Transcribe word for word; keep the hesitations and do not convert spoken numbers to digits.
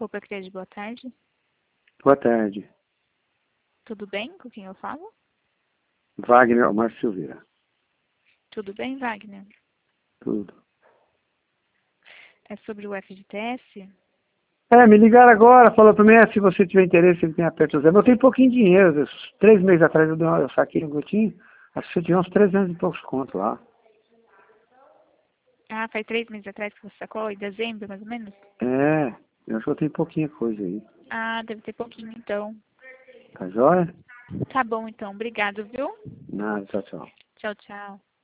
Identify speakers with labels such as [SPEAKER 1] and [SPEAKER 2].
[SPEAKER 1] Copa Crédito, boa tarde.
[SPEAKER 2] Boa tarde.
[SPEAKER 1] Tudo bem? Com quem eu falo?
[SPEAKER 2] Wagner Márcio Silveira.
[SPEAKER 1] Tudo bem, Wagner?
[SPEAKER 2] Tudo.
[SPEAKER 1] É sobre o F G T S?
[SPEAKER 2] É, me ligaram agora, falou pra mim, é, se você tiver interesse, ele tem aperto zero. Eu tenho pouquinho dinheiro, eu- três meses atrás eu, dei uma, eu saquei um gotinho, acho que você tinha uns trezentos e poucos contos lá.
[SPEAKER 1] Ah, faz três meses atrás que você sacou? Em dezembro, mais ou menos?
[SPEAKER 2] É, eu acho que eu tenho pouquinha coisa aí.
[SPEAKER 1] Ah, deve ter pouquinho, então.
[SPEAKER 2] Tá joia?
[SPEAKER 1] Tá bom, então. Obrigado, viu?
[SPEAKER 2] Nada, tchau, tchau.
[SPEAKER 1] Tchau, tchau.